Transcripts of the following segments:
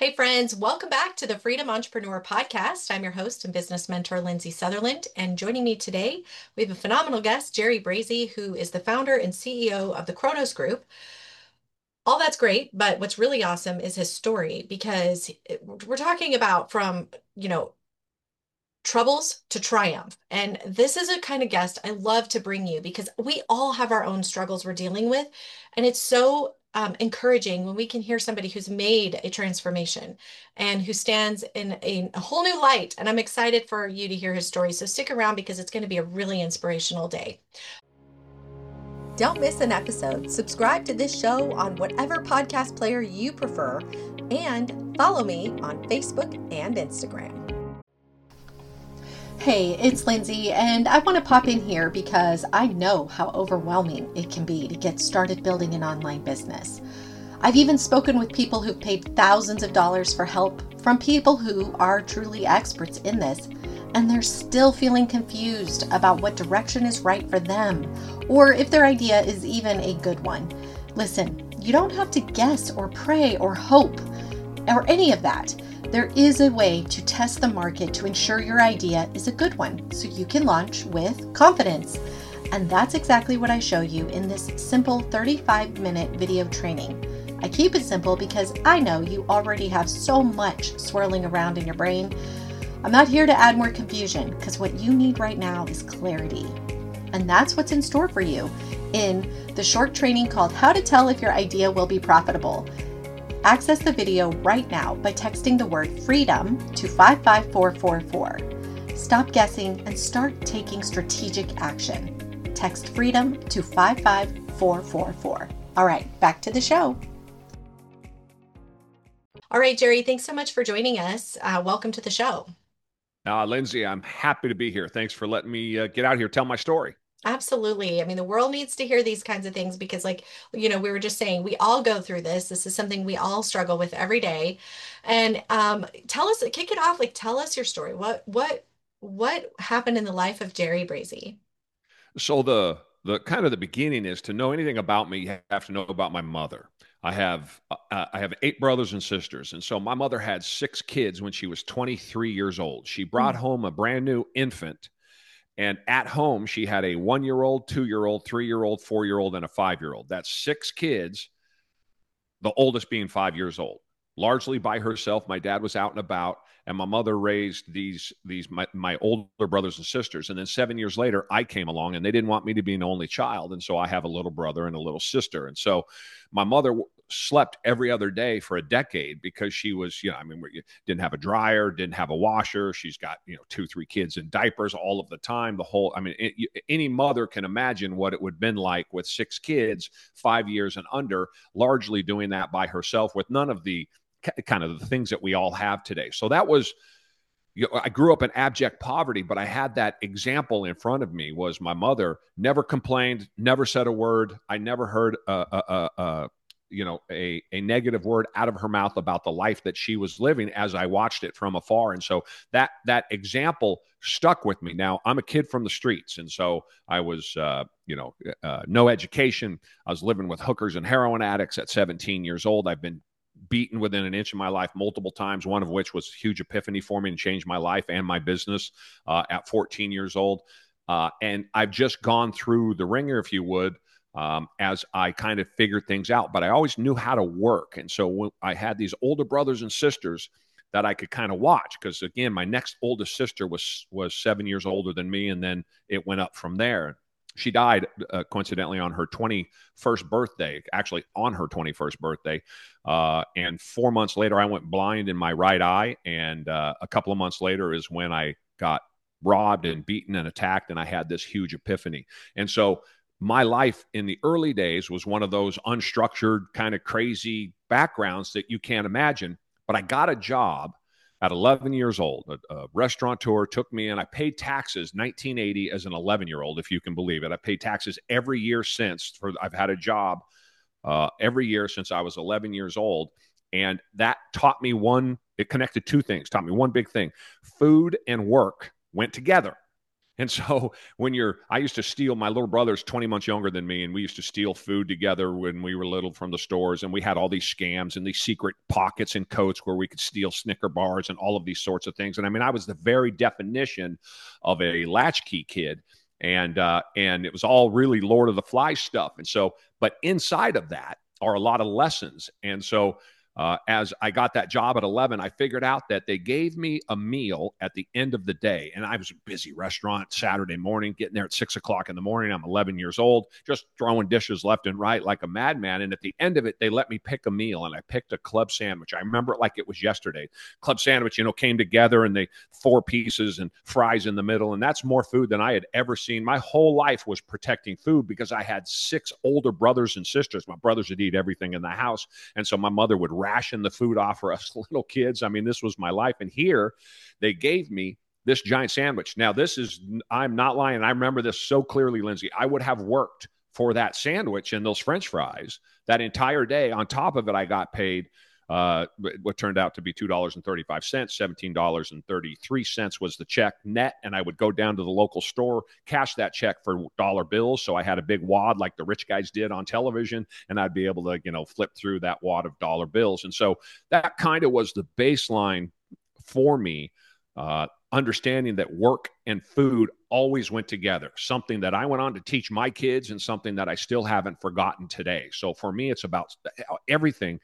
Hey, friends, welcome back to the Freedom Entrepreneur Podcast. I'm your host and business mentor, Lindsay Sutherland. And joining me today, we have a phenomenal guest, Jerry Brazy, who is the founder and CEO of the Kronos Group. All that's great, but what's really awesome is his story because we're talking about from, troubles to triumph. And this is a kind of guest I love to bring you because we all have our own struggles we're dealing with. And it's so encouraging when we can hear somebody who's made a transformation and who stands in a whole new light. And I'm excited for you to hear his story. So stick around because it's going to be a really inspirational day. Don't miss an episode. Subscribe to this show on whatever podcast player you prefer and follow me on Facebook and Instagram. Hey, it's Lindsay, and I want to pop in here because I know how overwhelming it can be to get started building an online business. I've even spoken with people who've paid thousands of dollars for help from people who are truly experts in this, and they're still feeling confused about what direction is right for them, or if their idea is even a good one. Listen, you don't have to guess or pray or hope or any of that. There is a way to test the market to ensure your idea is a good one so you can launch with confidence. And that's exactly what I show you in this simple 35-minute video training. I keep it simple because I know you already have so much swirling around in your brain. I'm not here to add more confusion because what you need right now is clarity. And that's what's in store for you in the short training called How to Tell If Your Idea Will Be Profitable. Access the video right now by texting the word FREEDOM to 55444. Stop guessing and start taking strategic action. Text FREEDOM to 55444. All right, back to the show. All right, Jerry, thanks so much for joining us. Welcome to the show. Lindsay, I'm happy to be here. Thanks for letting me get out here, tell my story. Absolutely. I mean, the world needs to hear these kinds of things because, like, we were just saying, we all go through this. This is something we all struggle with every day. And tell us, kick it off, like, tell us your story. What happened in the life of Jerry Brazy? So the kind of the beginning is to know anything about me, you have to know about my mother. I have 8 brothers and sisters, and so my mother had 6 kids when she was 23 years old. She brought Mm. home a brand new infant, and at home she had a 1 year old, 2 year old, 3 year old, 4 year old, and a 5 year old. That's 6 kids, the oldest being 5 years old, largely by herself. My dad was out and about, and my mother raised my older brothers and sisters. And then 7 years later, I came along, and they didn't want me to be an only child, and so I have a little brother and a little sister. And so my mother slept every other day for a decade because she was, we didn't have a dryer, didn't have a washer. She's got 2, 3 kids in diapers all of the time. Any mother can imagine what it would have been like with 6 kids, 5 years and under, largely doing that by herself with none of the kind of the things that we all have today. So that was, I grew up in abject poverty, but I had that example in front of me. Was my mother never complained, never said a word. I never heard a negative word out of her mouth about the life that she was living as I watched it from afar. And so that example stuck with me. Now, I'm a kid from the streets, and so I was no education. I was living with hookers and heroin addicts at 17 years old. I've been beaten within an inch of my life multiple times, one of which was a huge epiphany for me and changed my life and my business at 14 years old. And I've just gone through the ringer, if you would, as I kind of figured things out. But I always knew how to work. And so when I had these older brothers and sisters that I could kind of watch, because again, my next oldest sister was 7 years older than me, and then it went up from there. She died coincidentally on her 21st birthday, actually on her 21st birthday. And 4 months later, I went blind in my right eye. And a couple of months later is when I got robbed and beaten and attacked, and I had this huge epiphany. And so my life in the early days was one of those unstructured, kind of crazy backgrounds that you can't imagine. But I got a job at 11 years old. A restaurateur took me in. I paid taxes 1980 as an 11-year-old, if you can believe it. I paid taxes every year since. I've had a job every year since I was 11 years old. And that taught me it connected 2 things, taught me one big thing. Food and work went together. And so I used to steal, my little brother's 20 months younger than me, and we used to steal food together when we were little from the stores. And we had all these scams and these secret pockets and coats where we could steal Snicker bars and all of these sorts of things. And I mean, I was the very definition of a latchkey kid. And it was all really Lord of the Flies stuff. And so, but inside of that are a lot of lessons. And so, as I got that job at 11, I figured out that they gave me a meal at the end of the day. And I was a busy restaurant Saturday morning, getting there at 6 o'clock in the morning. I'm 11 years old, just throwing dishes left and right like a madman. And at the end of it, they let me pick a meal. And I picked a club sandwich. I remember it like it was yesterday. Club sandwich, came together, and they 4 pieces and fries in the middle. And that's more food than I had ever seen. My whole life was protecting food because I had 6 older brothers and sisters. My brothers would eat everything in the house. And so my mother would ration the food off for us little kids. I mean, this was my life. And here they gave me this giant sandwich. Now, I'm not lying. I remember this so clearly, Lindsay. I would have worked for that sandwich and those French fries that entire day. On top of it, I got paid what turned out to be $2.35, $17.33 was the check net. And I would go down to the local store, cash that check for dollar bills. So I had a big wad like the rich guys did on television, and I'd be able to, flip through that wad of dollar bills. And so that kind of was the baseline for me, understanding that work and food always went together, something that I went on to teach my kids and something that I still haven't forgotten today. So for me, it's about everything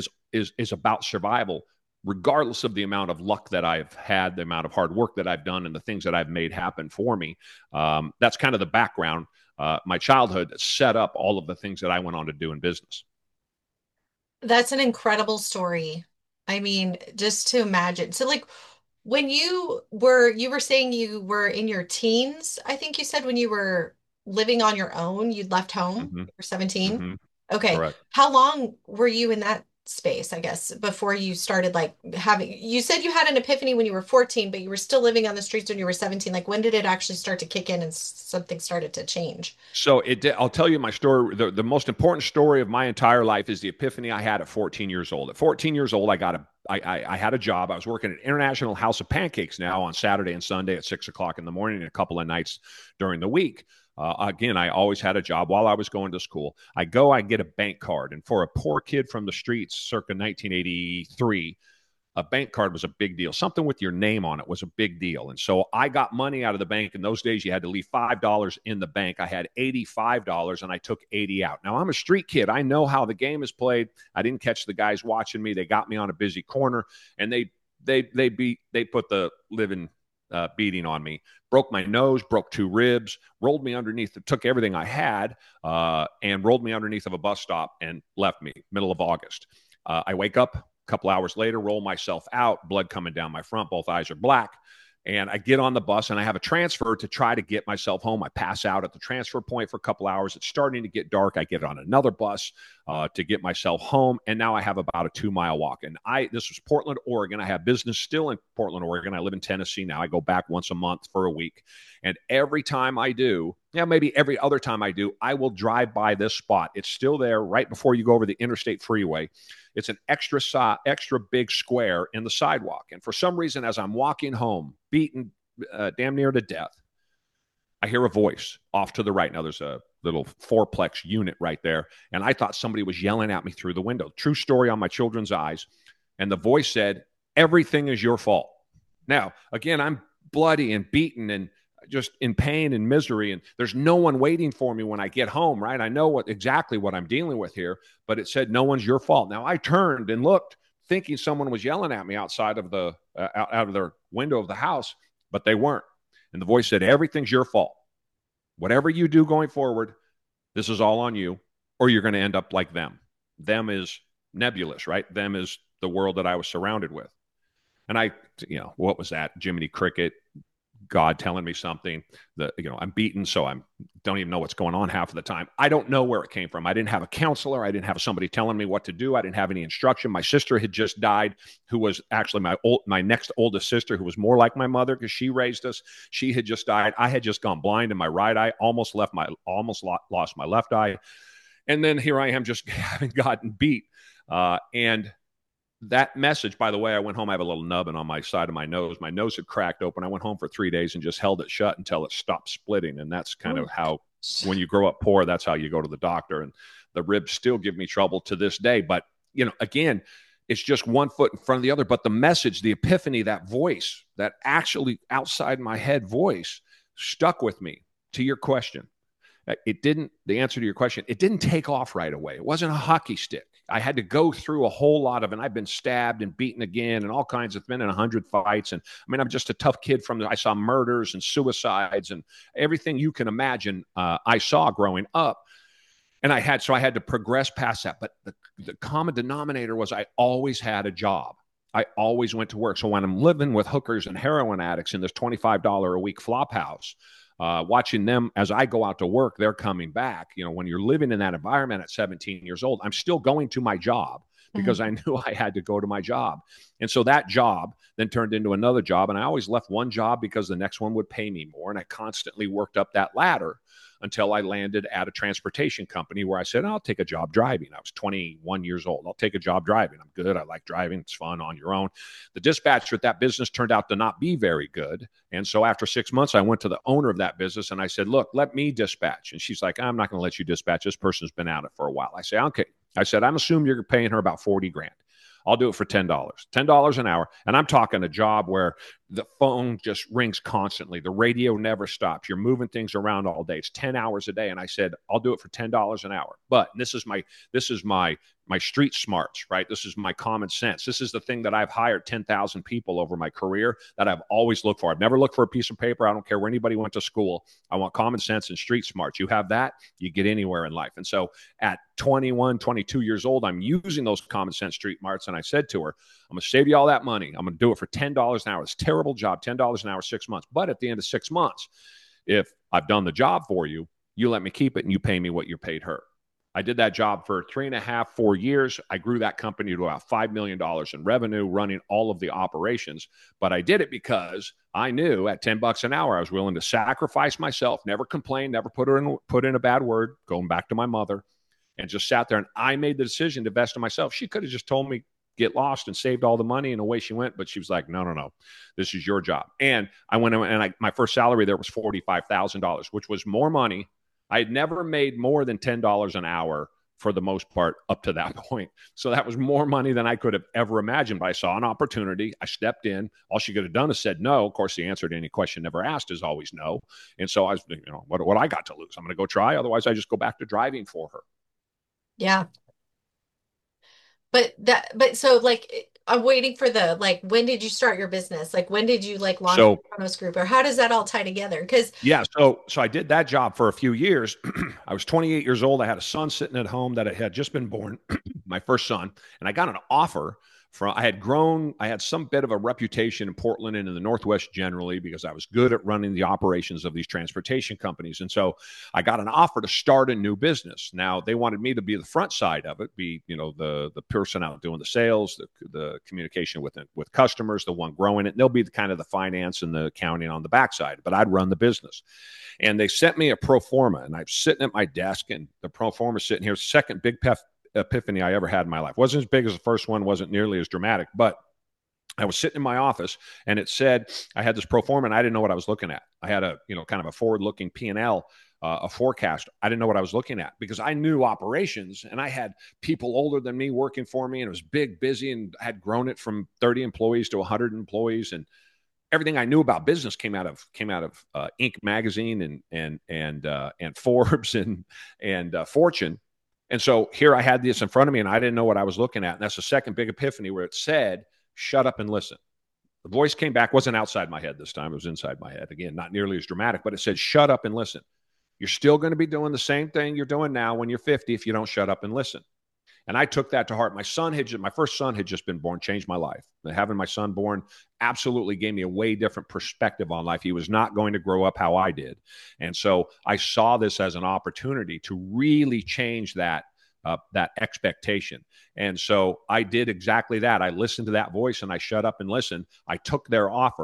is about survival, regardless of the amount of luck that I've had, the amount of hard work that I've done, and the things that I've made happen for me. That's kind of the background. My childhood set up all of the things that I went on to do in business. That's an incredible story. I mean, just to imagine. So like when you were saying you were in your teens, I think you said when you were living on your own, you'd left home, Mm-hmm. you were 17. Mm-hmm. Okay. Correct. How long were you in that space, I guess, before you started like you said you had an epiphany when you were 14, but you were still living on the streets when you were 17. Like when did it actually start to kick in and something started to change? So I'll tell you my story. The most important story of my entire life is the epiphany I had at 14 years old. At 14 years old, I had a job. I was working at International House of Pancakes now on Saturday and Sunday at 6 o'clock in the morning and a couple of nights during the week. Again, I always had a job while I was going to school. I get a bank card. And for a poor kid from the streets circa 1983, a bank card was a big deal. Something with your name on it was a big deal. And so I got money out of the bank. In those days, you had to leave $5 in the bank. I had $85 and I took 80 out. Now, I'm a street kid. I know how the game is played. I didn't catch the guys watching me. They got me on a busy corner, and they put the living beating on me, broke my nose, broke 2 ribs, rolled me underneath, took everything I had, and rolled me underneath of a bus stop and left me middle of August. I wake up a couple hours later, roll myself out, blood coming down my front, both eyes are black. And I get on the bus and I have a transfer to try to get myself home. I pass out at the transfer point for a couple hours. It's starting to get dark. I get on another bus to get myself home. And now I have about a 2-mile walk. And this was Portland, Oregon. I have business still in Portland, Oregon. I live in Tennessee now. I go back once a month for a week. And every time I do, maybe every other time I do, I will drive by this spot. It's still there right before you go over the interstate freeway. It's an extra big square in the sidewalk. And for some reason, as I'm walking home, beaten damn near to death, I hear a voice off to the right. Now, there's a little fourplex unit right there. And I thought somebody was yelling at me through the window. True story on my children's eyes. And the voice said, "Everything is your fault." Now, again, I'm bloody and beaten and just in pain and misery, and there's no one waiting for me when I get home, right? I know exactly what I'm dealing with here, but it said, "No one's your fault." Now I turned and looked, thinking someone was yelling at me outside of the out of their window of the house, but they weren't. And the voice said, "Everything's your fault. Whatever you do going forward, this is all on you, or you're going to end up like them." Them is nebulous, right? Them is the world that I was surrounded with. And what was that? Jiminy Cricket, God telling me something that, I'm beaten. So don't even know what's going on half of the time. I don't know where it came from. I didn't have a counselor. I didn't have somebody telling me what to do. I didn't have any instruction. My sister had just died, who was actually my next oldest sister, who was more like my mother because she raised us. She had just died. I had just gone blind in my right eye, almost lost my left eye. And then here I am just having gotten beat. And that message, by the way, I went home. I have a little nubbin on my side of my nose. My nose had cracked open. I went home for 3 days and just held it shut until it stopped splitting. And that's kind Oh of my how, gosh. when you grow up poor, that's how you go to the doctor. And the ribs still give me trouble to this day. But, again, it's just one foot in front of the other. But the message, the epiphany, that voice, that actually outside my head voice stuck with me. To your question, the answer to your question, it didn't take off right away. It wasn't a hockey stick. I had to go through a whole lot of, and I've been stabbed and beaten again and all kinds of, been in 100 fights. And I mean, I'm just a tough kid I saw murders and suicides and everything you can imagine I saw growing up. And so I had to progress past that. But the common denominator was I always had a job. I always went to work. So when I'm living with hookers and heroin addicts in this $25 a week flop house, watching them as I go out to work, they're coming back. When you're living in that environment at 17 years old, I'm still going to my job because I knew I had to go to my job. And so that job then turned into another job. And I always left one job because the next one would pay me more. And I constantly worked up that ladder until I landed at a transportation company where I said, I'll take a job driving. I was 21 years old. I'll take a job driving. I'm good. I like driving. It's fun on your own. The dispatcher at that business turned out to not be very good. And so after 6 months, I went to the owner of that business and I said, look, let me dispatch. And she's like, I'm not going to let you dispatch. This person's been at it for a while. I say, okay. I said, I'm assuming you're paying her about 40 grand. I'll do it for $10 an hour. And I'm talking a job where the phone just rings constantly. The radio never stops. You're moving things around all day. It's 10 hours a day. And I said, I'll do it for $10 an hour. But this is my street smarts, right? This is my common sense. This is the thing that I've hired 10,000 people over my career that I've always looked for. I've never looked for a piece of paper. I don't care where anybody went to school. I want common sense and street smarts. You have that, you get anywhere in life. And so at 21, 22 years old, I'm using those common sense street smarts. And I said to her, I'm going to save you all that money. I'm going to do it for $10 an hour. It's a terrible job, $10 an hour, 6 months. But at the end of 6 months, if I've done the job for you, you let me keep it and you pay me what you paid her. I did that job for 3.5, 4 years. I grew that company to about $5 million in revenue, running all of the operations. But I did it because I knew at $10 an hour, I was willing to sacrifice myself, never complain, never put in a bad word, going back to my mother, and just sat there. And I made the decision to invest in myself. She could have just told me, get lost and saved all the money, and away she went. But she was like, no, this is your job. And I went and my first salary there was $45,000, which was more money. I had never made more than $10 an hour for the most part up to that point. So that was more money than I could have ever imagined. But I saw an opportunity. I stepped in. All she could have done is said no. Of course, the answer to any question never asked is always no. And so I was, what I got to lose? I'm going to go try. Otherwise, I just go back to driving for her. Yeah. But so like I'm waiting for when did you start your business? Like when did you launch the So Kronos Group, or how does that all tie together? Because yeah, so I did that job for a few years. I was 28 years old. I had a son sitting at home that had just been born, my first son, and I got an offer I had some bit of a reputation in Portland and in the Northwest generally because I was good at running the operations of these transportation companies. And so I got an offer to start a new business. Now they wanted me to be the front side of it, be, the person out doing the sales, the communication with customers, the one growing it. And they'll be the kind of the finance and the accounting on the backside, but I'd run the business. And they sent me a pro forma, and I'm sitting at my desk, and the pro forma sitting here, second big epiphany I ever had in my life. Wasn't as big as the first one, wasn't nearly as dramatic, but I was sitting in my office and it said, I had this pro forma and I didn't know what I was looking at. I had a, kind of a forward-looking P&L, a forecast. I didn't know what I was looking at because I knew operations and I had people older than me working for me, and it was big, busy, and I had grown it from 30 employees to 100 employees, and everything I knew about business came out of Inc. magazine and Forbes and Fortune. And so here I had this in front of me and I didn't know what I was looking at. And that's the second big epiphany, where it said, shut up and listen. The voice came back, wasn't outside my head this time. It was inside my head. Again, not nearly as dramatic, but it said, shut up and listen. You're still going to be doing the same thing you're doing now when you're 50 if you don't shut up and listen. And I took that to heart. My first son had just been born, changed my life. Having my son born absolutely gave me a way different perspective on life. He was not going to grow up how I did. And so I saw this as an opportunity to really change that expectation. And so I did exactly that. I listened to that voice and I shut up and listened. I took their offer.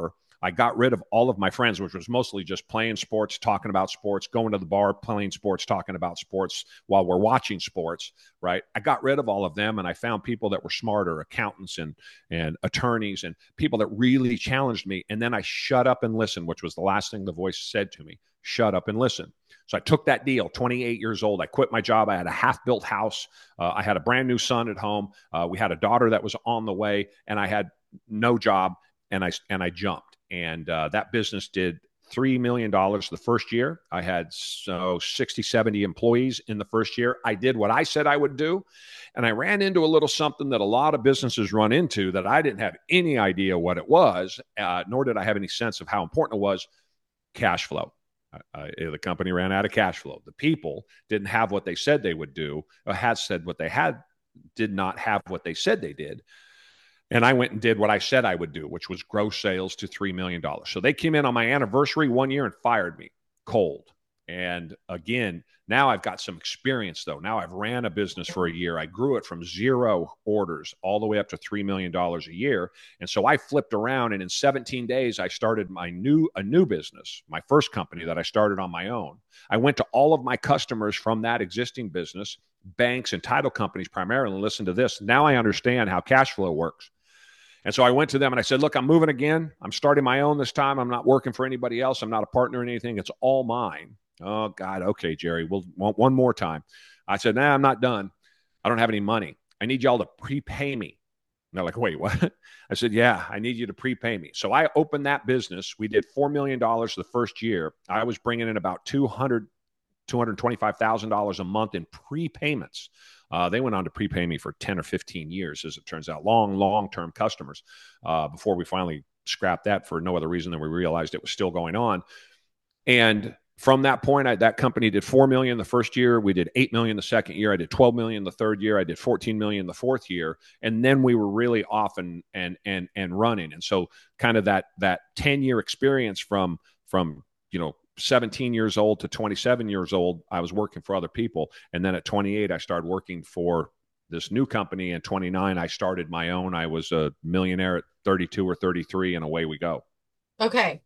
I got rid of all of my friends, which was mostly just playing sports, talking about sports, going to the bar, playing sports, talking about sports while we're watching sports, right? I got rid of all of them, and I found people that were smarter, accountants and attorneys and people that really challenged me. And then I shut up and listened, which was the last thing the voice said to me. Shut up and listen. So I took that deal, 28 years old. I quit my job. I had a half-built house. I had a brand new son at home. We had a daughter that was on the way, and I had no job, and I jumped. And that business did $3 million the first year. I had 60, 70 employees in the first year. I did what I said I would do. And I ran into a little something that a lot of businesses run into that I didn't have any idea what it was, nor did I have any sense of how important it was: cash flow. The company ran out of cash flow. The people didn't have what they said they would do, or had said what they had, did not have what they said they did. And I went and did what I said I would do, which was grow sales to $3 million. So they came in on my anniversary 1 year and fired me cold. And again, now I've got some experience, though. Now I've ran a business for a year. I grew it from 0 orders all the way up to $3 million a year. And so I flipped around, and in 17 days, I started a new business, my first company that I started on my own. I went to all of my customers from that existing business, banks and title companies primarily, and listened to this. Now I understand how cash flow works. And so I went to them and I said, look, I'm moving again. I'm starting my own this time. I'm not working for anybody else. I'm not a partner in anything. It's all mine. Oh, God. Okay, Jerry, we'll want one more time. I said, nah, I'm not done. I don't have any money. I need y'all to prepay me. And they're like, wait, what? I said, yeah, I need you to prepay me. So I opened that business. We did $4 million the first year. I was bringing in about $225,000 a month in prepayments. They went on to prepay me for 10 or 15 years, as it turns out, long-term customers, before we finally scrapped that for no other reason than we realized it was still going on. And from that point, that company did $4 million the first year. We did $8 million the second year. I did $12 million the third year. I did $14 million the fourth year. And then we were really off and running. And so kind of that 10-year experience from 17 years old to 27 years old, I was working for other people. And then at 28, I started working for this new company. And 29, I started my own. I was a millionaire at 32 or 33, and away we go. Okay.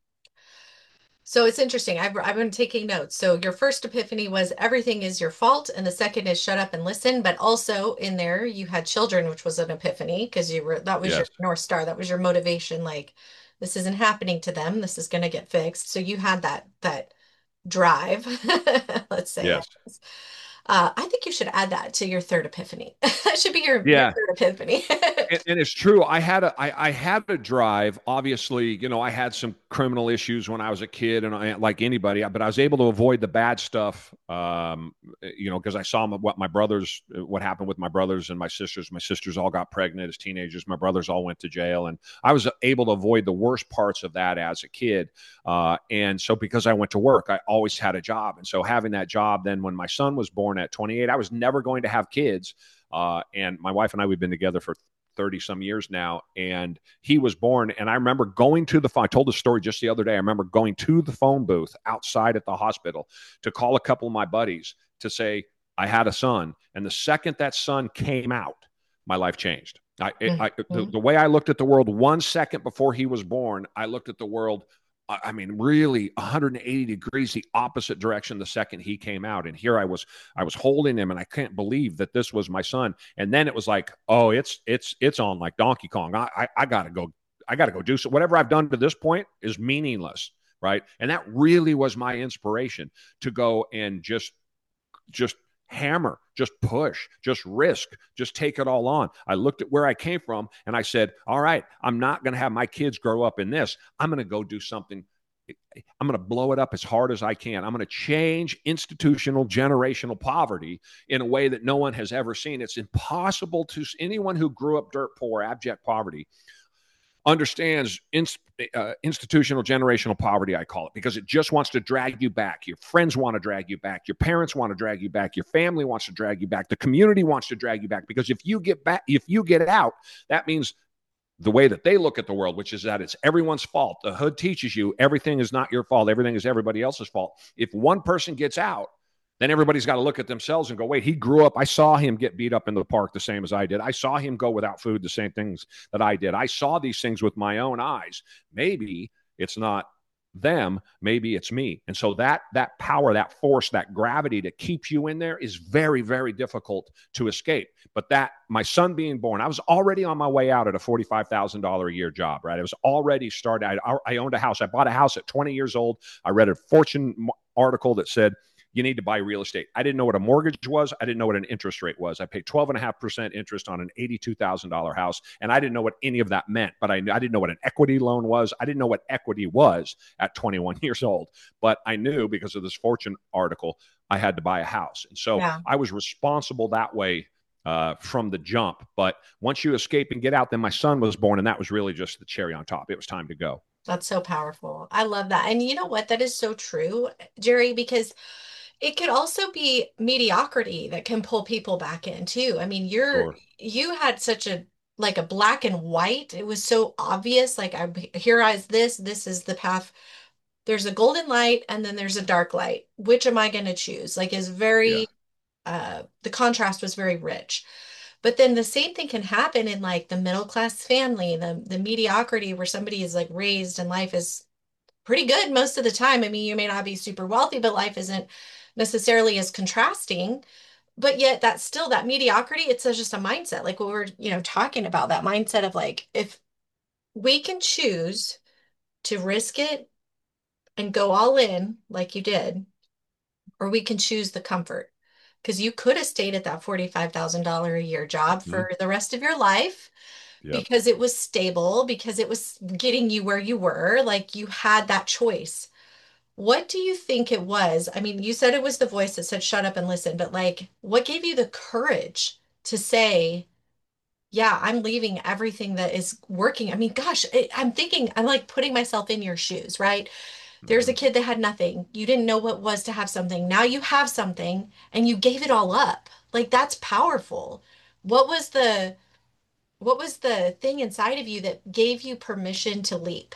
So it's interesting. I've been taking notes. So your first epiphany was everything is your fault, and the second is shut up and listen. But also in there, you had children, which was an epiphany because that was your Yes. North Star. That was your motivation. Like, this isn't happening to them. This is going to get fixed. So you had that drive, let's say. Yes. I think you should add that to your third epiphany. That should be your Yeah. third epiphany. And it's true. I had a drive. Obviously, I had some criminal issues when I was a kid, and like anybody, but I was able to avoid the bad stuff. Because I saw what happened with my brothers and my sisters. My sisters all got pregnant as teenagers. My brothers all went to jail, and I was able to avoid the worst parts of that as a kid. And so, because I went to work, I always had a job, and so having that job, then when my son was born at 28, I was never going to have kids. And my wife and I, we've been together for 30 some years now, and he was born. And I remember going to the phone. I told the story just the other day. I remember going to the phone booth outside at the hospital to call a couple of my buddies to say I had a son. And the second that son came out, my life changed. The way I looked at the world 1 second before he was born, I looked at the world, really 180 degrees the opposite direction the second he came out. And here I was holding him, and I can't believe that this was my son. And then it was like, oh, it's on like Donkey Kong. I gotta go do so. Whatever I've done to this point is meaningless, right? And that really was my inspiration to go and just hammer, just push, just risk, just take it all on. I looked at where I came from, and I said, all right, I'm not going to have my kids grow up in this. I'm going to go do something. I'm going to blow it up as hard as I can. I'm going to change institutional generational poverty in a way that no one has ever seen. It's impossible to anyone who grew up dirt poor, abject poverty, understands institutional generational poverty, I call it, because it just wants to drag you back. Your friends want to drag you back. Your parents want to drag you back. Your family wants to drag you back. The community wants to drag you back, because if you get out, that means the way that they look at the world, which is that it's everyone's fault. The hood teaches you everything is not your fault. Everything is everybody else's fault. If one person gets out, then everybody's got to look at themselves and go, wait, he grew up. I saw him get beat up in the park the same as I did. I saw him go without food the same things that I did. I saw these things with my own eyes. Maybe It's not them, maybe it's me. And so that power, that force, that gravity that keeps you in there is very, very difficult to escape. But that, my son being born, I was already on my way out at a $45,000 a year job, right? I was already started. I owned a house. I bought a house at 20 years old. I read a Fortune article that said you need to buy real estate. I didn't know what a mortgage was. I didn't know what an interest rate was. I paid 12.5% interest on an $82,000 house, and I didn't know what any of that meant. But I didn't know what an equity loan was. I didn't know what equity was at 21 years old. But I knew because of this Fortune article, I had to buy a house. And so Yeah. I was responsible that way from the jump. But once you escape and get out, then my son was born, and that was really just the cherry on top. It was time to go. That's so powerful. I love that. And you know what? That is so true, Jerry, because it could also be mediocrity that can pull people back in too. I mean, Sure. you had such a like a black and white. It was so obvious. Like I here is this is the path. There's a golden light and then there's a dark light. Which am I going to choose? Like is Yeah. very the contrast was very rich. But then the same thing can happen in like the middle class family, the mediocrity where somebody is like raised and life is pretty good most of the time. I mean, you may not be super wealthy, but life isn't necessarily as contrasting. But yet that's still that mediocrity. It's just a mindset. Like what we're, talking about, that mindset of like, if we can choose to risk it and go all in like you did, or we can choose the comfort. Because you could have stayed at that $45,000 a year job Mm-hmm. for the rest of your life Yep. because it was stable, because it was getting you where you were. Like you had that choice. What do you think it was? I mean, you said it was the voice that said, shut up and listen, but like, what gave you the courage to say, yeah, I'm leaving everything that is working? I mean, gosh, I'm thinking, I'm like putting myself in your shoes, right? There's Mm-hmm. a kid that had nothing. You didn't know what it was to have something. Now you have something and you gave it all up. Like, that's powerful. What was the, what was the thing inside of you that gave you permission to leap?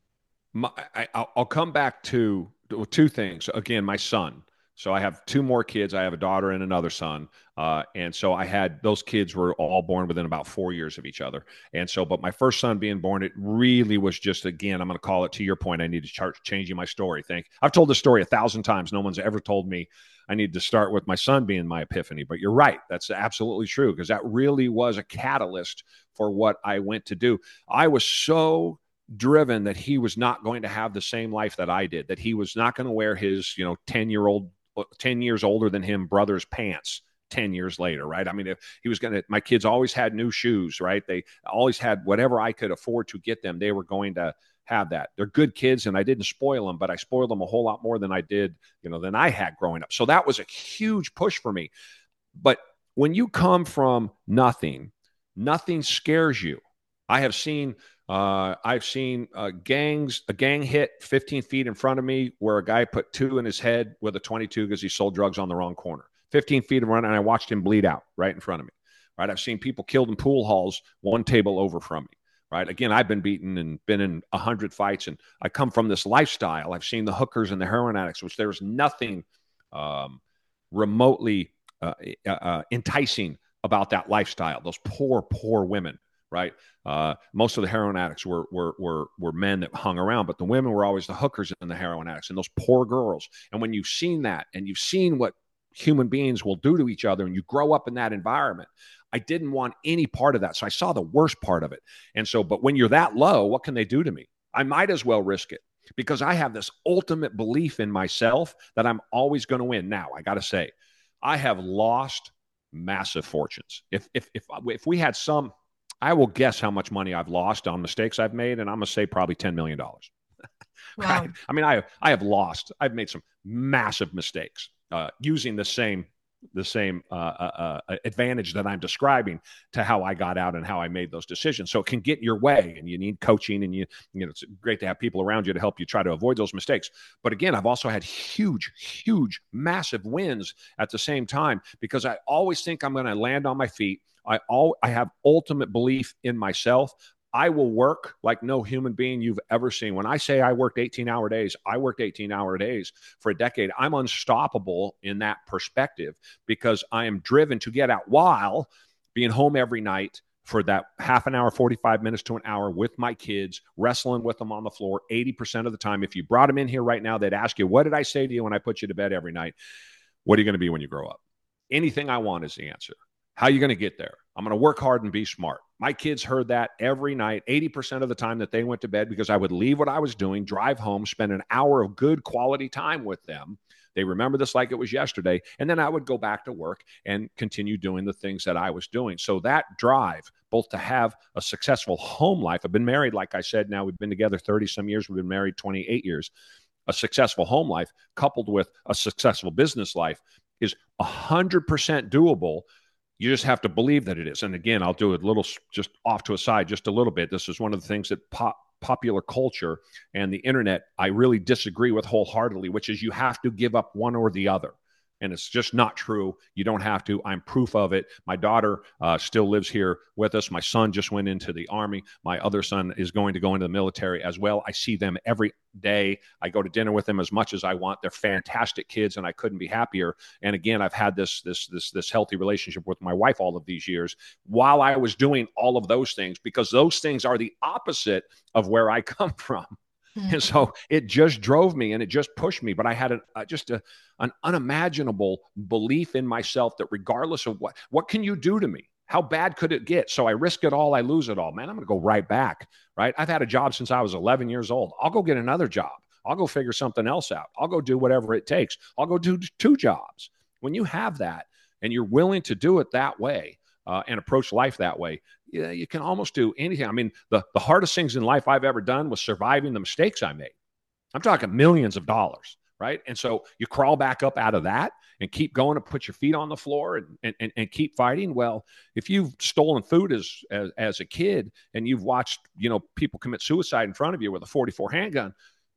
I'll come back to two things. Again, my son. So I have two more kids. I have a daughter and another son. And so I had those kids were all born within about 4 years of each other. And so, but my first son being born, it really was just, again, I'm going to call it to your point. I need to start changing my story. I've told this story 1,000 times. No one's ever told me I need to start with my son being my epiphany. But you're right. That's absolutely true because that really was a catalyst for what I went to do. I was so driven that he was not going to have the same life that I did, that he was not going to wear his, 10 years older than him brother's pants 10 years later, right? I mean, if he was going to, my kids always had new shoes, right? They always had whatever I could afford to get them. They were going to have that. They're good kids and I didn't spoil them, but I spoiled them a whole lot more than I did, than I had growing up. So that was a huge push for me. But when you come from nothing, nothing scares you. I have seen I've seen a gang hit 15 feet in front of me where a guy put two in his head with a 22 because he sold drugs on the wrong corner. 15 feet in front, and I watched him bleed out right in front of me. Right, I've seen people killed in pool halls one table over from me. Right, again, I've been beaten and been in 100 fights, and I come from this lifestyle. I've seen the hookers and the heroin addicts, which there's nothing remotely enticing about that lifestyle. Those poor women, right? Most of the heroin addicts were men that hung around, but the women were always the hookers and the heroin addicts and those poor girls. And when you've seen that and you've seen what human beings will do to each other and you grow up in that environment, I didn't want any part of that. So I saw the worst part of it. And so, but when you're that low, what can they do to me? I might as well risk it because I have this ultimate belief in myself that I'm always going to win. Now, I got to say, I have lost massive fortunes. If we had some, I will guess how much money I've lost on mistakes I've made, and I'm gonna say probably $10 million. Right? Wow. I mean, I've made some massive mistakes using the same advantage that I'm describing to how I got out and how I made those decisions. So it can get in your way, and you need coaching, and it's great to have people around you to help you try to avoid those mistakes. But again, I've also had huge, massive wins at the same time because I always think I'm going to land on my feet. I have ultimate belief in myself. I will work like no human being you've ever seen. When I say I worked 18-hour days, I worked 18-hour days for a decade. I'm unstoppable in that perspective because I am driven to get out while being home every night for that half an hour, 45 minutes to an hour with my kids, wrestling with them on the floor 80% of the time. If you brought them in here right now, they'd ask you, what did I say to you when I put you to bed every night? What are you going to be when you grow up? Anything I want is the answer. How are you going to get there? I'm going to work hard and be smart. My kids heard that every night, 80% of the time that they went to bed, because I would leave what I was doing, drive home, spend an hour of good quality time with them. They remember this like it was yesterday. And then I would go back to work and continue doing the things that I was doing. So that drive, both to have a successful home life, I've been married, like I said, now we've been together 30 some years. We've been married 28 years. A successful home life coupled with a successful business life is 100% doable. You just have to believe that it is. And again, I'll do a little, just off to a side, just a little bit. This is one of the things that popular culture and the internet, I really disagree with wholeheartedly, which is you have to give up one or the other. And it's just not true. You don't have to. I'm proof of it. My daughter still lives here with us. My son just went into the Army. My other son is going to go into the military as well. I see them every day. I go to dinner with them as much as I want. They're fantastic kids, and I couldn't be happier. And again, I've had this healthy relationship with my wife all of these years while I was doing all of those things, because those things are the opposite of where I come from. And so it just drove me and it just pushed me. But I had an unimaginable belief in myself that regardless of what can you do to me? How bad could it get? So I risk it all. I lose it all. Man, I'm going to go right back, right? I've had a job since I was 11 years old. I'll go get another job. I'll go figure something else out. I'll go do whatever it takes. I'll go do 2 jobs. When you have that and you're willing to do it that way, and approach life that way, yeah, you can almost do anything. I mean, the hardest things in life I've ever done was surviving the mistakes I made. I'm talking millions of dollars, right? And so you crawl back up out of that and keep going and put your feet on the floor and keep fighting. Well, if you've stolen food as a kid and you've watched, people commit suicide in front of you with a 44 handgun,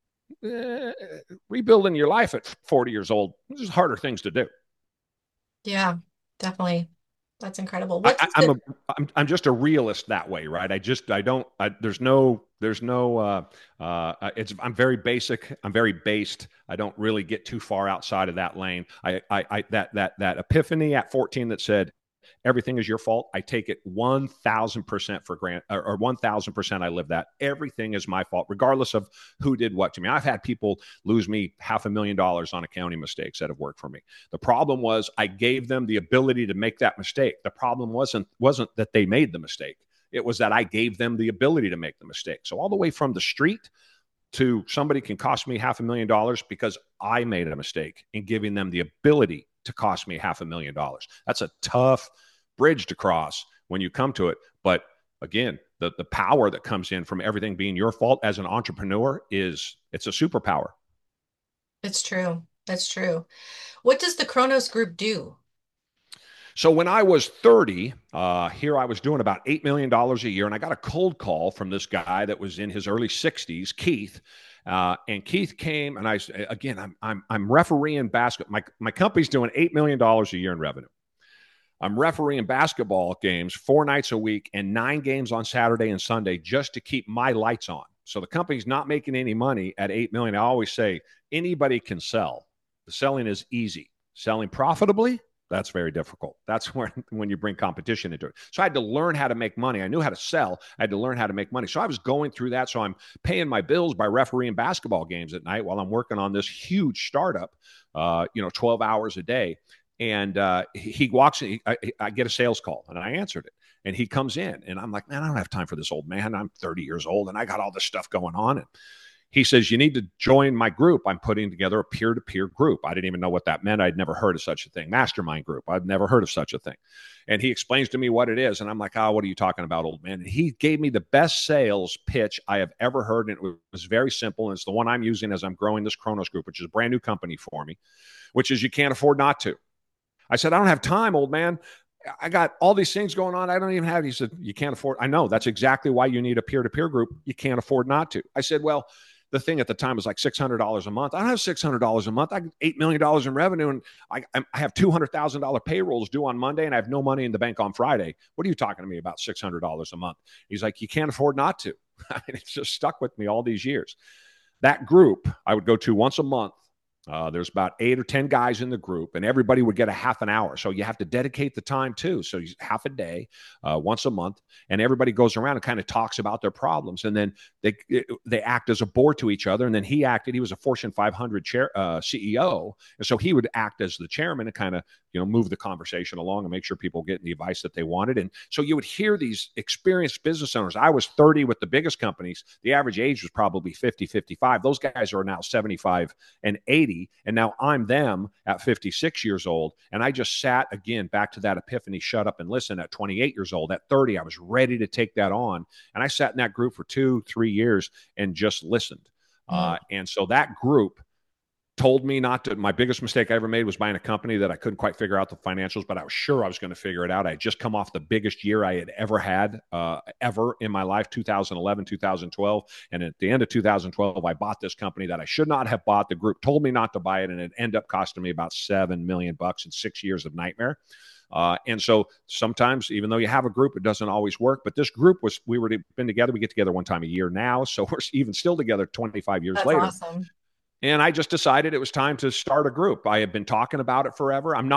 rebuilding your life at 40 years old, there's harder things to do. Yeah, definitely. That's incredible. I'm just a realist that way, right? I'm very basic. I'm very based. I don't really get too far outside of that lane. That epiphany at 14 that said, everything is your fault, I take it 1,000% for granted, or 1,000% I live that. Everything is my fault, regardless of who did what to me. I've had people lose me $500,000 on accounting mistakes that have worked for me. The problem was I gave them the ability to make that mistake. The problem wasn't that they made the mistake. It was that I gave them the ability to make the mistake. So all the way from the street to somebody can cost me $500,000 because I made a mistake in giving them the ability to cost me $500,000. That's a tough bridge to cross when you come to it. But again, the power that comes in from everything being your fault as an entrepreneur it's a superpower. It's true. That's true. What does the Kronos Group do? So when I was 30, here I was doing about $8 million a year, and I got a cold call from this guy that was in his early 60s, Keith. And Keith came, and I'm refereeing basketball. My company's doing $8 million a year in revenue. I'm refereeing basketball games 4 nights a week and 9 games on Saturday and Sunday just to keep my lights on. So the company's not making any money at $8 million. I always say anybody can sell. The selling is easy. Selling profitably, that's very difficult. That's when you bring competition into it. So I had to learn how to make money. I knew how to sell. I had to learn how to make money. So I was going through that. So I'm paying my bills by refereeing basketball games at night while I'm working on this huge startup, 12 hours a day. And he walks in, I get a sales call, and I answered it. And he comes in, and I'm like, man, I don't have time for this old man. I'm 30 years old, and I got all this stuff going on. And he says, you need to join my group. I'm putting together a peer-to-peer group. I didn't even know what that meant. I'd never heard of such a thing. Mastermind group. I've never heard of such a thing. And he explains to me what it is. And I'm like, what are you talking about, old man? And he gave me the best sales pitch I have ever heard. And it was very simple. And it's the one I'm using as I'm growing this Kronos Group, which is a brand new company for me, which is you can't afford not to. I said, I don't have time, old man. I got all these things going on. I don't even have. He said, you can't afford. I know. That's exactly why you need a peer-to-peer group. You can't afford not to. I said, well, the thing at the time was like $600 a month. I don't have $600 a month. I got $8 million in revenue, and I have $200,000 payrolls due on Monday, and I have no money in the bank on Friday. What are you talking to me about $600 a month? He's like, you can't afford not to. I mean, it's just stuck with me all these years. That group I would go to once a month There's about 8 or 10 guys in the group, and everybody would get a half an hour. So you have to dedicate the time too. So half a day, once a month, and everybody goes around and kind of talks about their problems, and then they act as a board to each other. And then he acted. He was a Fortune 500 CEO, and so he would act as the chairman and kind of move the conversation along and make sure people get the advice that they wanted. And so you would hear these experienced business owners. I was 30 with the biggest companies. The average age was probably 50, 55. Those guys are now 75 and 80. And now I'm them at 56 years old. And I just sat again back to that epiphany, shut up and listen at 28 years old. At 30, I was ready to take that on. And I sat in that group for 2-3 years and just listened. And so that group told me not to. My biggest mistake I ever made was buying a company that I couldn't quite figure out the financials, but I was sure I was going to figure it out. I had just come off the biggest year I had ever had, ever in my life, 2011, 2012. And at the end of 2012, I bought this company that I should not have bought. The group told me not to buy it, and it ended up costing me about $7 million in 6 years of nightmare. And so sometimes, even though you have a group, it doesn't always work. But this group been together. We get together one time a year now. So we're even still together 25 years later. Awesome. And I just decided it was time to start a group. I have been talking about it forever. I've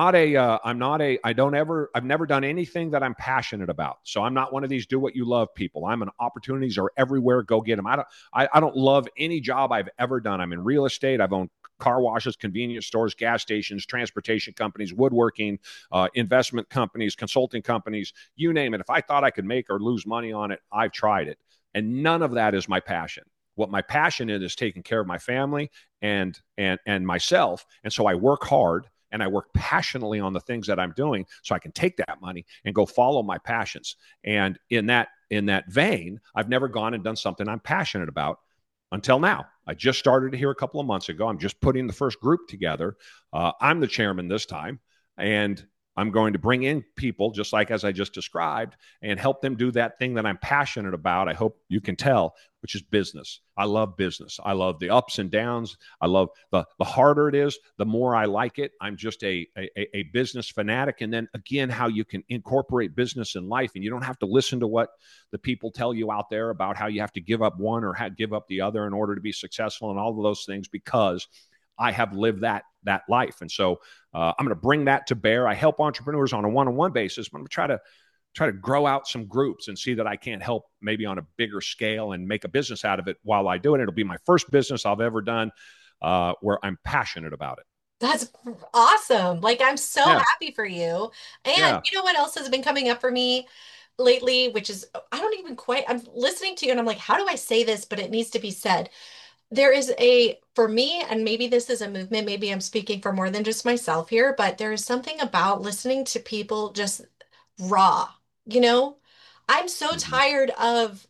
never done anything that I'm passionate about. So I'm not one of these do what you love people. Opportunities are everywhere. Go get them. I don't love any job I've ever done. I'm in real estate. I've owned car washes, convenience stores, gas stations, transportation companies, woodworking, investment companies, consulting companies, you name it. If I thought I could make or lose money on it, I've tried it. And none of that is my passion. What my passion is taking care of my family and myself. And so I work hard and I work passionately on the things that I'm doing so I can take that money and go follow my passions. And in that vein, I've never gone and done something I'm passionate about until now. I just started here a couple of months ago. I'm just putting the first group together. I'm the chairman this time, and I'm going to bring in people just like as I just described and help them do that thing that I'm passionate about. I hope you can tell, which is business. I love business. I love the ups and downs. I love the harder it is, the more I like it. I'm just a business fanatic. And then again, how you can incorporate business in life, and you don't have to listen to what the people tell you out there about how you have to give up one or give up the other in order to be successful and all of those things, because I have lived that life. And so I'm going to bring that to bear. I help entrepreneurs on a one-on-one basis, but I'm going to try to grow out some groups and see that I can't help maybe on a bigger scale and make a business out of it while I do it. It'll be my first business I've ever done where I'm passionate about it. That's awesome. Like, I'm so happy for you. And you know what else has been coming up for me lately, which is, I'm listening to you and I'm like, how do I say this? But it needs to be said. There is for me, and maybe this is a movement, maybe I'm speaking for more than just myself here, but there is something about listening to people just raw, I'm so tired of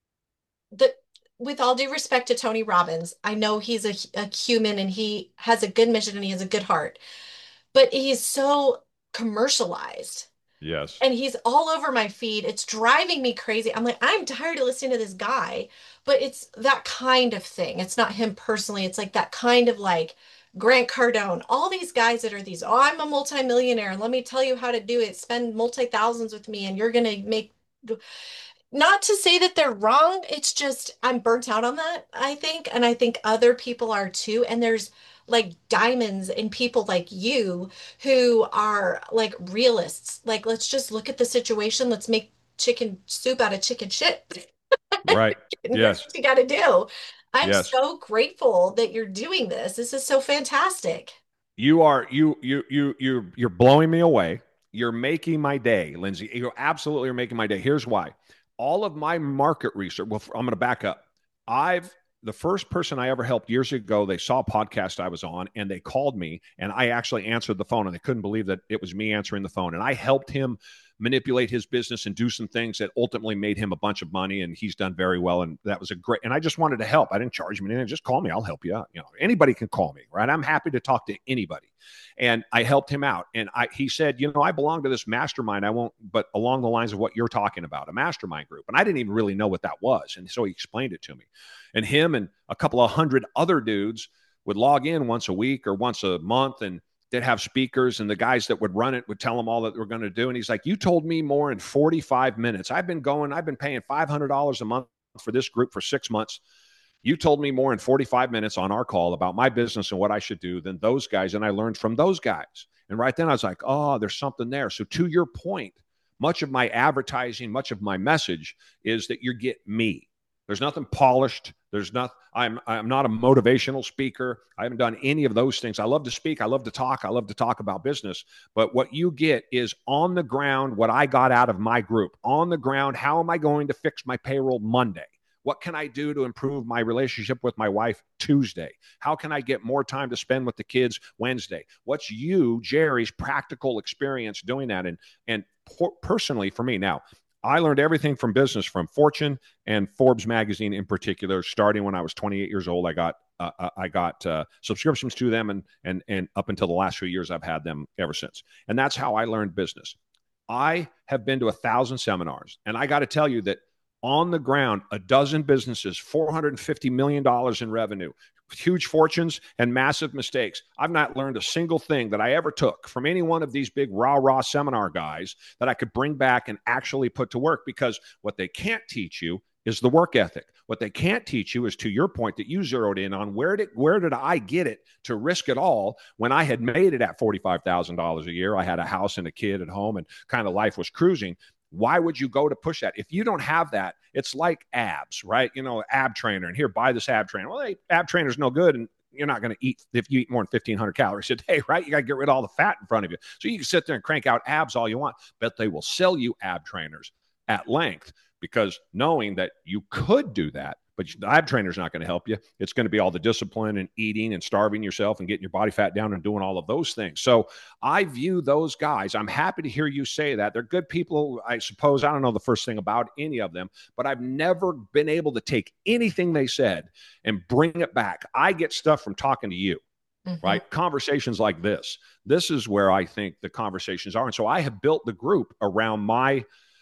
with all due respect to Tony Robbins, I know he's a human and he has a good mission and he has a good heart, but he's so commercialized. Yes. And he's all over my feed. It's driving me crazy. I'm like, I'm tired of listening to this guy, but it's that kind of thing. It's not him personally. It's like that kind of like Grant Cardone, all these guys that are I'm a multimillionaire. Let me tell you how to do it. Spend multi-thousands with me and you're going to make, not to say that they're wrong. It's just, I'm burnt out on that, I think. And I think other people are too. And there's like diamonds in people like you who are like realists. Like, let's just look at the situation. Let's make chicken soup out of chicken shit. Right. Yes. That's what you got to do. I'm so grateful that you're doing this. This is so fantastic. You're blowing me away. You're making my day, Lindsay. You absolutely are making my day. Here's why. All of my market research, well, I'm going to back up. The first person I ever helped years ago, they saw a podcast I was on and they called me and I actually answered the phone and they couldn't believe that it was me answering the phone. And I helped him manipulate his business and do some things that ultimately made him a bunch of money. And he's done very well. And that was and I just wanted to help. I didn't charge him anything. Just call me. I'll help you out. Anybody can call me, right? I'm happy to talk to anybody. And I helped him out. And he said, I belong to this mastermind. But along the lines of what you're talking about, a mastermind group. And I didn't even really know what that was. And so he explained it to me. And him and a couple of hundred other dudes would log in once a week or once a month, and they'd have speakers, and the guys that would run it would tell them all that they were going to do. And he's like, you told me more in 45 minutes. I've been paying $500 a month for this group for 6 months. You told me more in 45 minutes on our call about my business and what I should do than those guys. And I learned from those guys. And right then I was like, oh, there's something there. So to your point, much of my advertising, much of my message is that you get me. There's nothing polished. There's not. I'm not a motivational speaker. I haven't done any of those things. I love to speak. I love to talk. I love to talk about business. But what you get is on the ground what I got out of my group. On the ground, how am I going to fix my payroll Monday? What can I do to improve my relationship with my wife Tuesday? How can I get more time to spend with the kids Wednesday? What's you, Jerry's practical experience doing that? And personally for me now, I learned everything from business from Fortune and Forbes magazine in particular. Starting when I was 28 years old, I got subscriptions to them, and up until the last few years, I've had them ever since. And that's how I learned business. I have been to 1,000 seminars, and I got to tell you that on the ground, a dozen businesses, $450 million in revenue, huge fortunes and massive mistakes. I've not learned a single thing that I ever took from any one of these big rah-rah seminar guys that I could bring back and actually put to work, because what they can't teach you is the work ethic. What they can't teach you is, to your point that you zeroed in on, where did I get it to risk it all when I had made it at $45,000 a year? I had a house and a kid at home and kind of life was cruising. Why would you go to push that? If you don't have that, it's like abs, right? Ab trainer, and here, buy this ab trainer. Well, ab trainer's no good, and you're not going to eat if you eat more than 1,500 calories a day, right? You got to get rid of all the fat in front of you. So you can sit there and crank out abs all you want, but they will sell you ab trainers at length, because knowing that you could do that, but the ab trainer is not going to help you. It's going to be all the discipline and eating and starving yourself and getting your body fat down and doing all of those things. So I view those guys, I'm happy to hear you say that. They're good people, I suppose. I don't know the first thing about any of them, but I've never been able to take anything they said and bring it back. I get stuff from talking to you. Mm-hmm. Right? Conversations like this. This is where I think the conversations are. And so I have built the group around my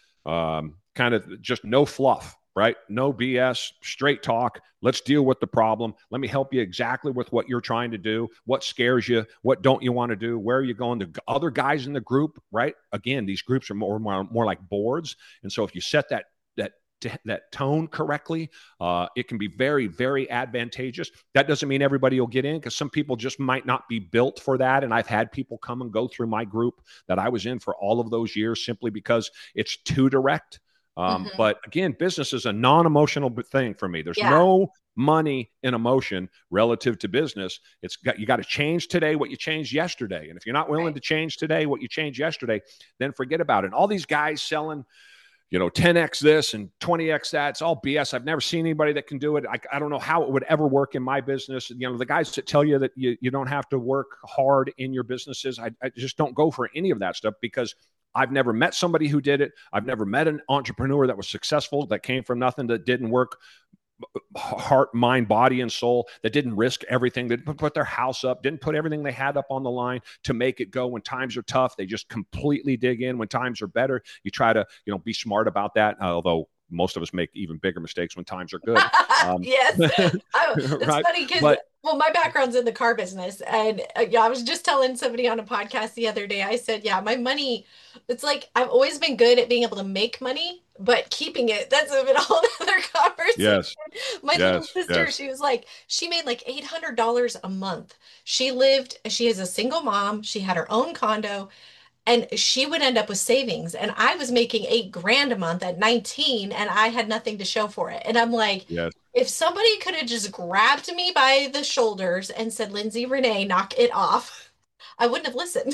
kind of just no fluff, right? No BS, straight talk. Let's deal with the problem. Let me help you exactly with what you're trying to do. What scares you? What don't you want to do? Where are you going? The other guys in the group, right? Again, these groups are more like boards. And so if you set that tone correctly, it can be very, very advantageous. That doesn't mean everybody will get in, because some people just might not be built for that. And I've had people come and go through my group that I was in for all of those years simply because it's too direct. But again, business is a non-emotional thing for me. There's no money in emotion relative to business. You got to change today what you changed yesterday. And if you're not willing to change today what you changed yesterday, then forget about it. And all these guys selling, 10x this and 20x that, it's all BS. I've never seen anybody that can do it. I don't know how it would ever work in my business. The guys that tell you that you don't have to work hard in your businesses, I just don't go for any of that stuff, because I've never met somebody who did it. I've never met an entrepreneur that was successful, that came from nothing, that didn't work heart, mind, body, and soul, that didn't risk everything, that didn't put their house up, didn't put everything they had up on the line to make it go when times are tough. They just completely dig in when times are better. You try to, be smart about that, although most of us make even bigger mistakes when times are good. Yes. That's right? Funny because, my background's in the car business. And I was just telling somebody on a podcast the other day, I said, my money, it's like I've always been good at being able to make money, but keeping it, that's a whole other conversation. Yes. My little sister, she was like, she made like $800 a month. She has a single mom. She had her own condo. And she would end up with savings. And I was making $8,000 a month at 19, and I had nothing to show for it. And I'm like, if somebody could have just grabbed me by the shoulders and said, Lindsay Renee, knock it off, I wouldn't have listened.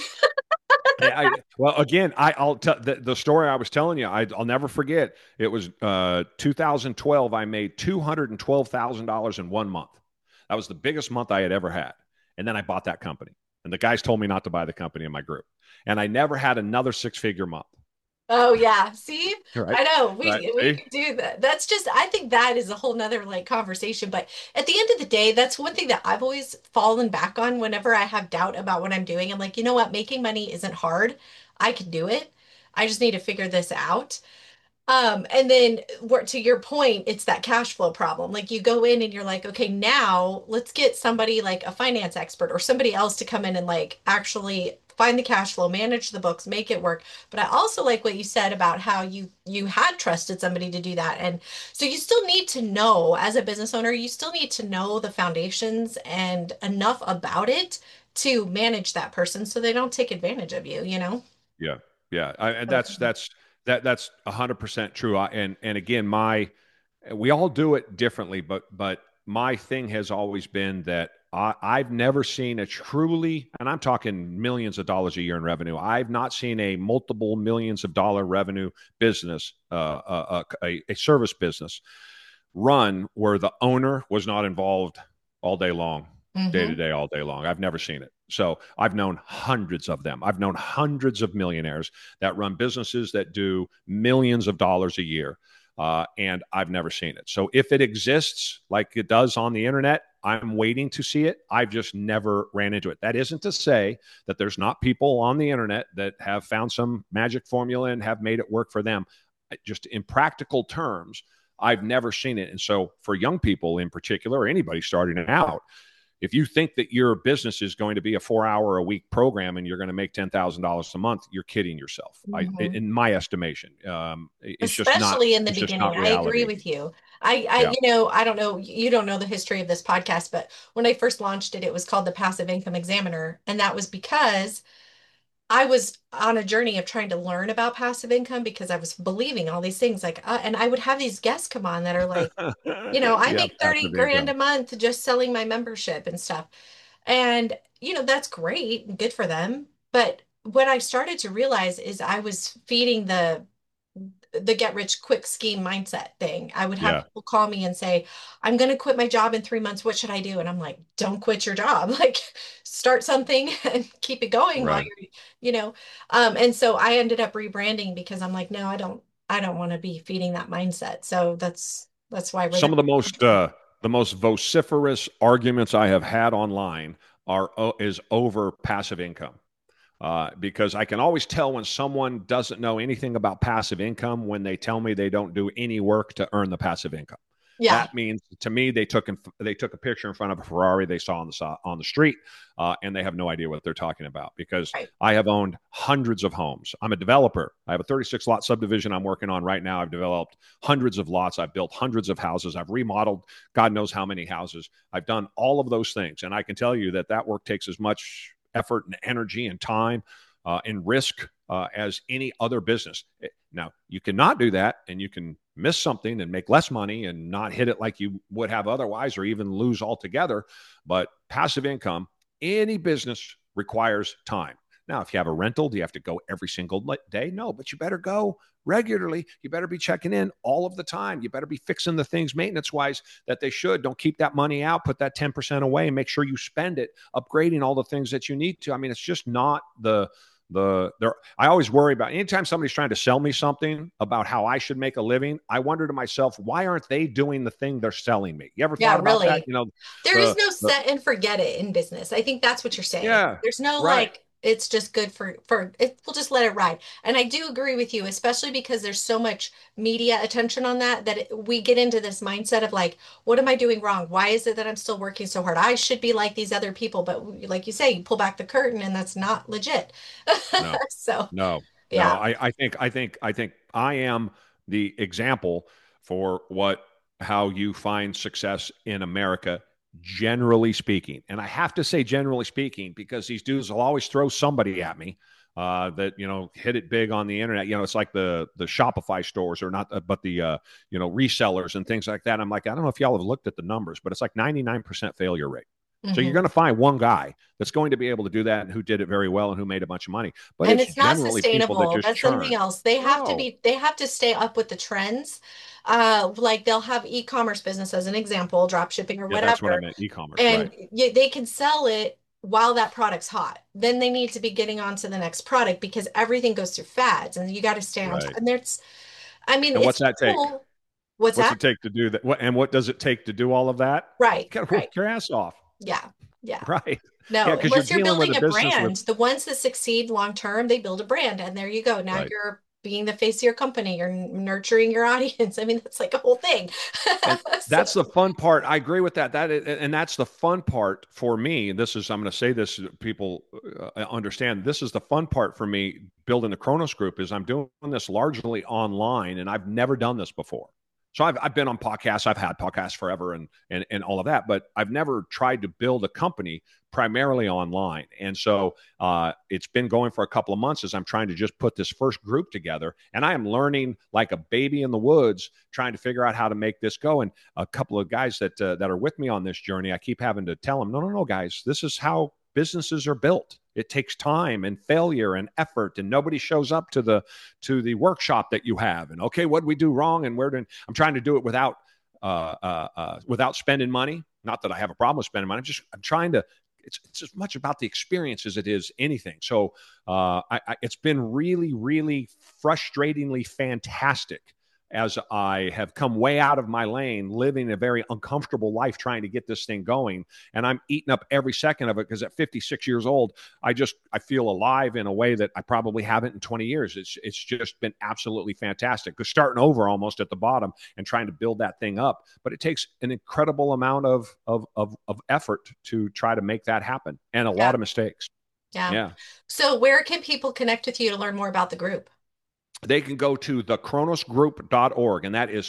Again, I'll tell the story I was telling you. I'll never forget. It was 2012. I made $212,000 in 1 month. That was the biggest month I had ever had. And then I bought that company. And the guys told me not to buy the company in my group. And I never had another six-figure month. Oh, yeah. See? Right. I know. We could do that. That's just, I think that is a whole nother conversation. But at the end of the day, that's one thing that I've always fallen back on whenever I have doubt about what I'm doing. I'm like, you know what? Making money isn't hard. I can do it. I just need to figure this out. And then to your point, it's that cash flow problem. Like you go in and you're like, okay, now let's get somebody like a finance expert or somebody else to come in and actually find the cash flow, manage the books, make it work. But I also like what you said about how you had trusted somebody to do that. And so you still need to know, as a business owner, you still need to know the foundations and enough about it to manage that person so they don't take advantage of you, you know? Yeah, yeah, and Okay. that's 100% true. And again, my we all do it differently, but my thing has always been that I've never seen a truly, and I'm talking millions of dollars a year in revenue. I've not seen a multiple millions of dollar revenue business, a service business run where the owner was not involved all day long, day to Hmm. day, all day long. I've never seen it. So I've known hundreds of them. I've known hundreds of millionaires that run businesses that do millions of dollars a year. And I've never seen it. So if it exists like it does on the internet, I'm waiting to see it. I've just never ran into it. That isn't to say that there's not people on the internet that have found some magic formula and have made it work for them. Just in practical terms, I've never seen it. And so for young people in particular, or anybody starting out, if you think that your business is going to be a 4 hour a week program and you're going to make $10,000 a month, you're kidding yourself. Hmm. In my estimation, Especially in the it's just beginning. not I agree reality. with you. Yeah. I don't know, you don't know the history of this podcast, but when I first launched it, it was called the Passive Income Examiner. And that was because I was on a journey of trying to learn about passive income because I was believing all these things and I would have these guests come on that are like, I Yeah. make 30 Passive grand a income. month just selling my membership and stuff. And, that's great and good for them. But what I started to realize is I was feeding the get rich quick scheme mindset thing. I would have Yeah. people call me and say, I'm going to quit my job in 3 months. What should I do? And I'm like, don't quit your job. Like, start something and keep it going while Right. and so I ended up rebranding because I'm like, no, I don't want to be feeding that mindset. So that's why we're Some there. of the most vociferous arguments I have had online are is over passive income. Because I can always tell when someone doesn't know anything about passive income when they tell me they don't do any work to earn the passive income. Yeah. That means to me they took a picture in front of a Ferrari they saw on the street, and they have no idea what they're talking about. Because Right. I have owned hundreds of homes. I'm a developer. I have a 36 lot subdivision I'm working on right now. I've developed hundreds of lots. I've built hundreds of houses. I've remodeled God knows how many houses. I've done all of those things, and I can tell you that that work takes as much effort and energy and time and risk as any other business. Now, you cannot do that, and you can miss something and make less money and not hit it like you would have otherwise, or even lose altogether. But passive income, any business requires time. Now, if you have a rental, do you have to go every single day? No, but you better go regularly. You better be checking in all of the time. You better be fixing the things maintenance wise that they should. Don't keep that money out. Put that 10% away and make sure you spend it upgrading all the things that you need to. I mean, it's just not there. I always worry about anytime somebody's trying to sell me something about how I should make a living. I wonder to myself, why aren't they doing the thing they're selling me? You ever Yeah, thought about that? really. There is no The set and forget it in business. I think that's what you're saying. yeah, There's no right. like it's just good for it, we'll just let it ride. And I do agree with you, especially because there's so much media attention on we get into this mindset of like, what am I doing wrong? Why is it that I'm still working so hard? I should be like these other people, but like you say, you pull back the curtain and that's not legit. No, So, no. yeah. I think I am the example for how you find success in America, generally speaking. And I have to say generally speaking because these dudes will always throw somebody at me that hit it big on the internet. It's like the Shopify stores or not, but the resellers and things like that. I'm like, I don't know if y'all have looked at the numbers, but it's like 99% failure rate. So you're Hmm. going to find one guy that's going to be able to do that and who did it very well and who made a bunch of money. But And it's it's not generally people that sustainable. just That's something churn. else. No. They have to stay up with the trends. Like they'll have e-commerce business as an example, drop shipping or Yeah, that's what I whatever, meant. E-commerce, right? and they can sell it while that product's hot. Then they need to be getting on to the next product because everything goes through fads and you got to stay on top. Right. And I mean, And what's it's that take? cool. What's What's that? it take to do that? And what does it take to do all of that? Right, You got to work right. your ass off. Yeah, yeah. Right. Yeah, No, because you're unless you're dealing with building a a business with, brand, the ones that succeed long term, they build a brand, and there you go. Now right. being the face of your company, you're nurturing your audience. I mean, that's like a whole thing. And So, that's the fun part. I agree with that. And that's the fun part for me. This is, I'm going to say this so people understand. This is the fun part for me building the Kronos Group is I'm doing this largely online, and I've never done this before. So I've been on podcasts. I've had podcasts forever and all of that, but I've never tried to build a company primarily online. And so it's been going for a couple of months as I'm trying to just put this first group together. And I am learning like a baby in the woods, trying to figure out how to make this go. And a couple of guys that are with me on this journey, I keep having to tell them, no, guys, this is how businesses are built. It takes time and failure and effort, and nobody shows up to the workshop that you have. And okay, what did we do wrong? And where did I'm trying to do it without spending money. Not that I have a problem with spending money. I'm trying to. It's as much about the experience as it is anything. So it's been really, really frustratingly fantastic as I have come way out of my lane, living a very uncomfortable life trying to get this thing going. And I'm eating up every second of it because at 56 years old, I feel alive in a way that I probably haven't in 20 years. It's just been absolutely fantastic. Because starting over almost at the bottom and trying to build that thing up. But it takes an incredible amount of effort to try to make that happen and a lot yeah, of mistakes. yeah. Yeah. So where can people connect with you to learn more about the group? They can go to thekronosgroup.org, and that is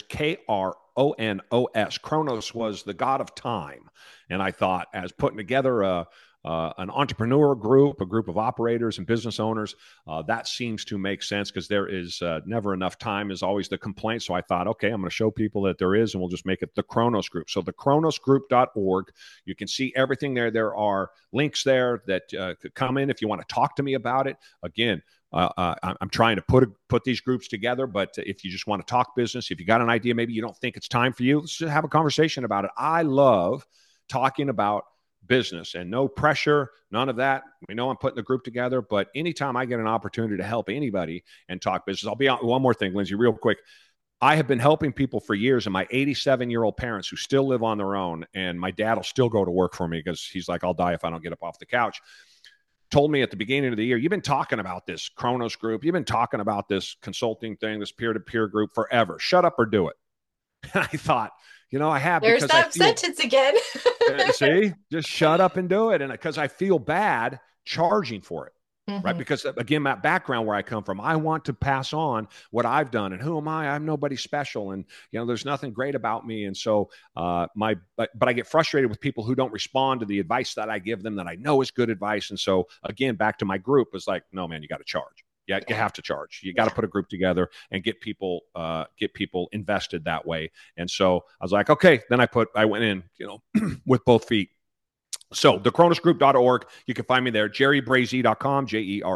Kronos. Kronos was the god of time. And I thought, as putting together an entrepreneur group, a group of operators and business owners, that seems to make sense because there is never enough time is always the complaint. So I thought, okay, I'm going to show people that there is, and we'll just make it the Kronos Group. So thekronosgroup.org, you can see everything there. There are links there that could come in if you want to talk to me about it. Again, I'm trying to put these groups together, but if you just want to talk business, if you got an idea, maybe you don't think it's time for you, let's just have a conversation about it. I love talking about business and no pressure, none of that. We know I'm putting the group together, but anytime I get an opportunity to help anybody and talk business, I'll be on one more thing, Lindsay, real quick. I have been helping people for years, and my 87-year-old parents who still live on their own, and my dad will still go to work for me because he's like, I'll die if I don't get up off the couch, told me at the beginning of the year, you've been talking about this Kronos Group. You've been talking about this consulting thing, this peer-to-peer group forever. Shut up or do it. And I thought, I have There's because I that feel, sentence again. see, just shut up and do it. And because I feel bad charging for it. Right. Hmm. Because again, that background where I come from, I want to pass on what I've done. And who am I? I'm nobody special. And, there's nothing great about me. And so but I get frustrated with people who don't respond to the advice that I give them that I know is good advice. And so again, back to my group is like, no, man, you got to charge. Yeah, you have to charge. You got to put a group together and get people invested that way. And so I was like, okay, then I went in, with both feet. So thekronosgroup.org, you can find me there. JerryBrazie.com,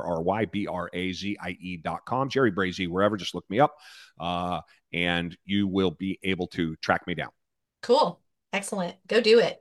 JerryBrazie.com, Jerry Brazie, wherever, just look me up. And you will be able to track me down. Cool. Excellent. Go do it.